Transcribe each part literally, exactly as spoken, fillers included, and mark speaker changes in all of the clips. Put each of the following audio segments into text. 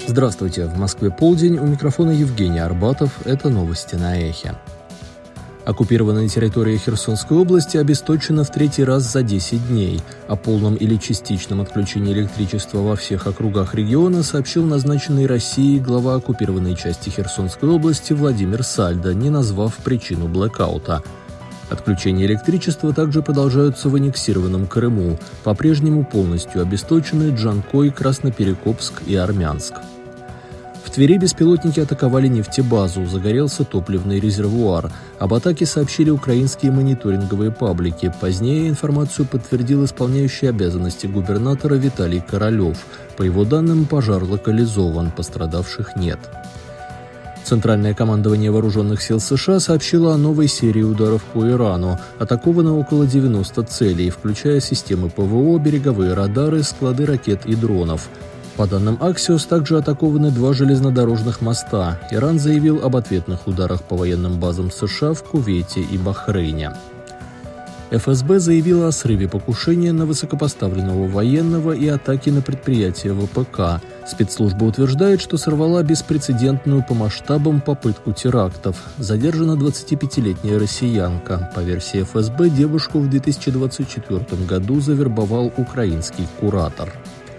Speaker 1: Здравствуйте, в Москве полдень, у микрофона Евгений Арбатов, это новости на Эхе. Оккупированная территория Херсонской области обесточена в третий раз за десять дней. О полном или частичном отключении электричества во всех округах региона сообщил назначенный Россией глава оккупированной части Херсонской области Владимир Сальдо, не назвав причину блэкаута. Отключения электричества также продолжаются в аннексированном Крыму. По-прежнему полностью обесточены Джанкой, Красноперекопск и Армянск. В Твери беспилотники атаковали нефтебазу, загорелся топливный резервуар. Об атаке сообщили украинские мониторинговые паблики. Позднее информацию подтвердил исполняющий обязанности губернатора Виталий Королев. По его данным, пожар локализован, пострадавших нет. Центральное командование Вооруженных сил США сообщило о новой серии ударов по Ирану. Атаковано около девяноста целей, включая системы ПВО, береговые радары, склады ракет и дронов. По данным Axios, также атакованы два железнодорожных моста. Иран заявил об ответных ударах по военным базам США в Кувейте и Бахрейне. эф эс бэ заявила о срыве покушения на высокопоставленного военного и атаке на предприятие вэ пэ ка. Спецслужба утверждает, что сорвала беспрецедентную по масштабам попытку терактов. Задержана двадцатипятилетняя россиянка. По версии эф эс бэ, девушку в две тысячи двадцать четвёртом году завербовал украинский куратор.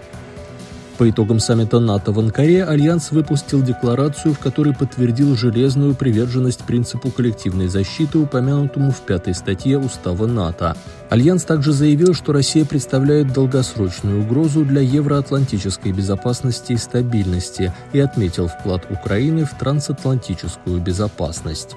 Speaker 1: По итогам саммита НАТО в Анкаре Альянс выпустил декларацию, в которой подтвердил железную приверженность принципу коллективной защиты, упомянутому в пятой статье Устава НАТО. Альянс также заявил, что Россия представляет долгосрочную угрозу для евроатлантической безопасности и стабильности, и отметил вклад Украины в трансатлантическую безопасность.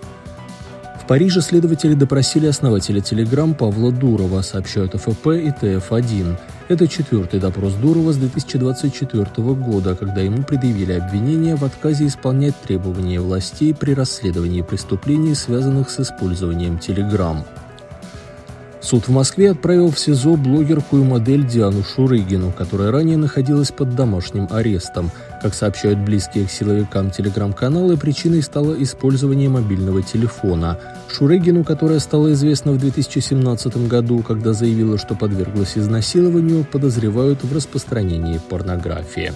Speaker 1: В Париже следователи допросили основателя Telegram Павла Дурова, сообщают эф пэ и тэ эф один. Это четвертый допрос Дурова с две тысячи двадцать четвёртого года, когда ему предъявили обвинение в отказе исполнять требования властей при расследовании преступлений, связанных с использованием Telegram. Суд в Москве отправил в СИЗО блогерку и модель Диану Шурыгину, которая ранее находилась под домашним арестом. Как сообщают близкие к силовикам телеграм-каналы, причиной стало использование мобильного телефона. Шурыгину, которая стала известна в две тысячи семнадцатом году, когда заявила, что подверглась изнасилованию, подозревают в распространении порнографии.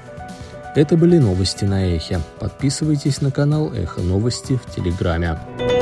Speaker 1: Это были новости на Эхе. Подписывайтесь на канал Эхо Новости в Телеграме.